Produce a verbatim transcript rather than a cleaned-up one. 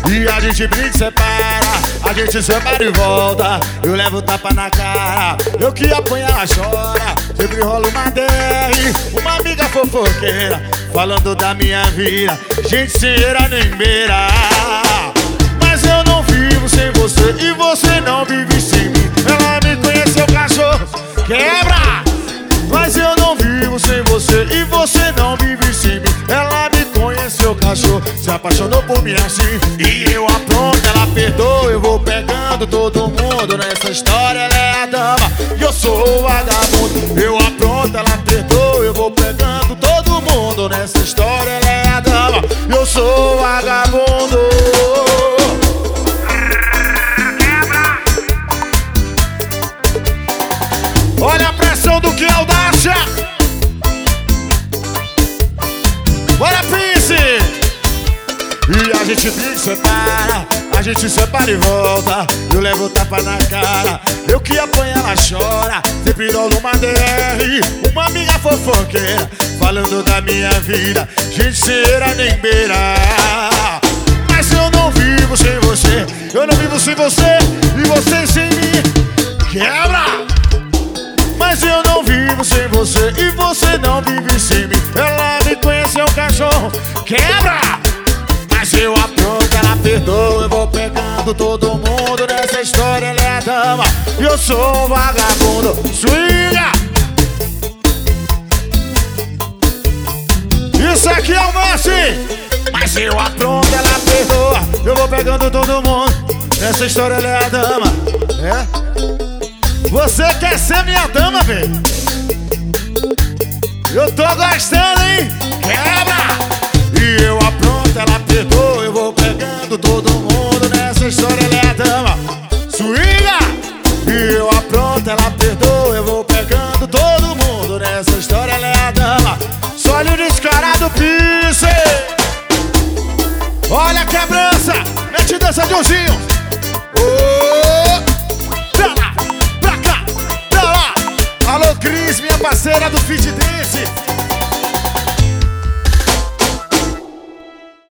E a gente brinca e separa, a gente separa e volta. Eu levo tapa na cara, eu que apanho ela chora. Sempre rola uma D R, uma amiga fofoqueira, falando da minha vida, gente sem eira nem beira. Mas eu não vivo sem você e você não vive sem mim. Ela me conheceu, cachorro, quebra! Mas eu não vivo sem você e você não vive sem mim. Ela me conheceu, cachorro, se apaixonou por mim assim. E eu apronto, ela perdoa, eu vou pegando todo mundo. Nessa história ela é a dama e eu sou o vagabundo. Eu apronto, ela perdoa, eu vou pegando todo mundo. Nessa história ela é a dama e eu sou o vagabundo. Olha a pressão do que é audácia. Bora, Prince! E a gente briga e separa, a gente separa e volta. Eu levo tapa na cara, eu que apanho ela chora. Sempre dou uma D R, uma amiga fofoqueira, falando da minha vida, gente sem eira nem beira. Mas eu não vivo sem você, eu não vivo sem você e você sem mim. Quebra! Mas eu não vivo sem você e você não vive sem mim. Ela me conheceu, cachorro, quebra! Mas eu apronto, ela perdoa, eu vou pegando todo mundo. Nessa história ela é a dama e eu sou o vagabundo. Swinga! Isso aqui é o lance! Mas eu apronto, ela perdoa, eu vou pegando todo mundo. Nessa história ela é a dama. É? Você quer ser minha dama, velho? Eu tô gostando, hein? Quebra! E eu apronto, ela perdoa, eu vou pegando todo mundo. Nessa história ela é a dama. Swinga! E eu apronto, ela perdoa, eu vou pegando todo mundo. Nessa história ela é a dama. Só olha o descarado, Pisse! Olha a quebrança! Mete dança, Joãozinho! Oh! Alô, Cris, minha parceira do Fit Dance.